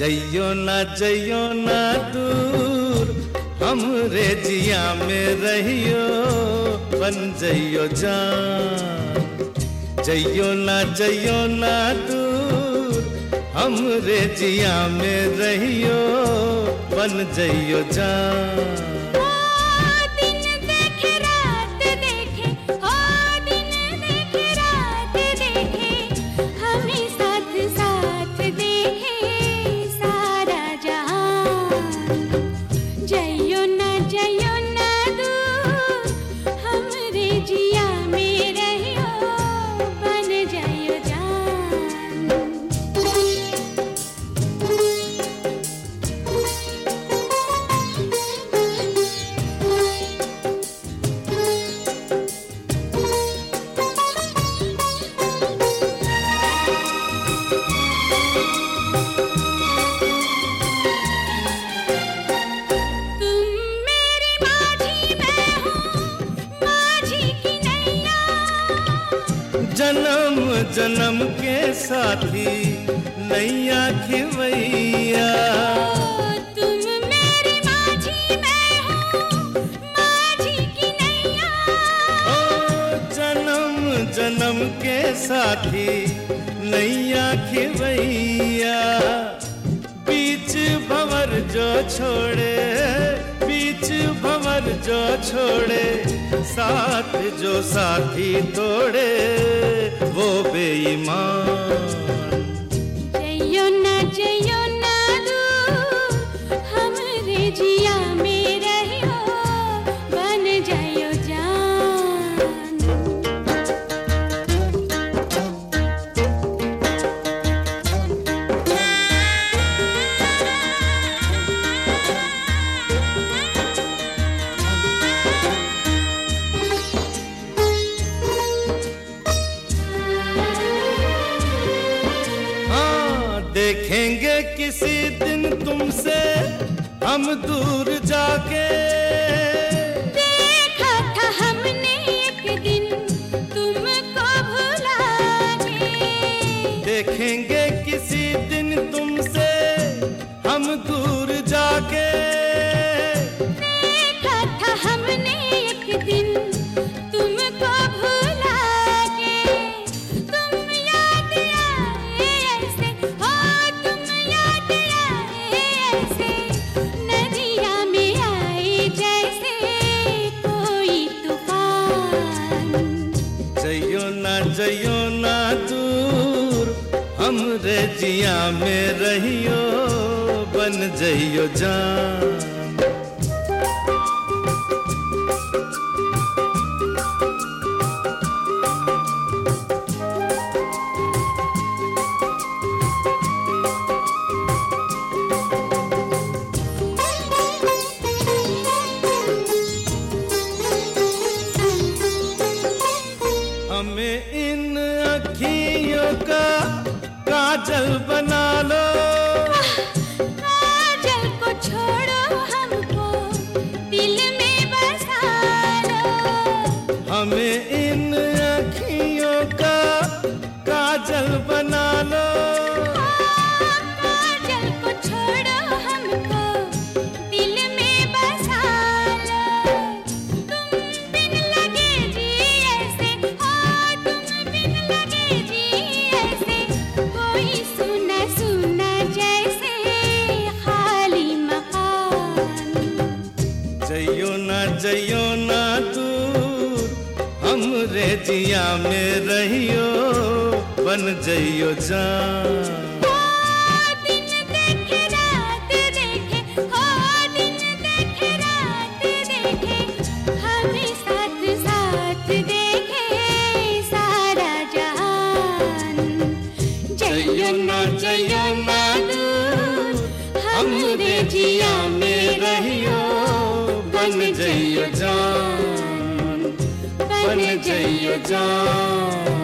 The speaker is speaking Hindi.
जइयो ना दूर हमरे जिया में रहियो बन जइयो जान। जइयो ना दूर हमरे जिया में रहियो बन जइयो जान। जन्म जन्म के साथी नैया खिवैया। तुम मेरी माझी मैं हूँ माझी की नैया। ओ जन्म जन्म के साथी नैया खिवैया। बीच भंवर जो छोड़े बीच भंवर जो छोड़े साथ जो साथी तोड़े वो बेईमान। जइयो ना दूर हमरे जिया में रहियो बन जाइयो जान। देखेंगे किसी दिन तुमसे हम दूर जाके। देखा था हमने एक दिन तुमको भुला के। देखेंगे किसी दिन तुमसे हम दूर जाके। देखा था हमने एक दिन तुमको भुला के। तुम याद आए ऐसे हो तुम याद आए ऐसे नदिया में आए जैसे कोई तूफान। जइयो ना दूर हमरे जिया में रहियो बन जइयो जान। हमें इन अखियों का काजल बना लो। काजल को छोड़ो हमको दिल में बसा लो। हमें इन अखियों का काजल बना लो। काजल को छोड़ो हमको दिल में बसा लो। तुम बिन लगे जी ऐसे हो तुम बिन लगे जी ऐसे कोई सुना सुना जैसे खाली मकान। जइयो ना दूर हमरे जिया में रहियो बन जइयो जान। दिन देखे रात देखे हो दिन देखे रात देखे हमें साथ साथ देखे सारा जहान। जइयो ना दूर हमरे जिया में रहियो बन जइयो जान। बन जइयो जान।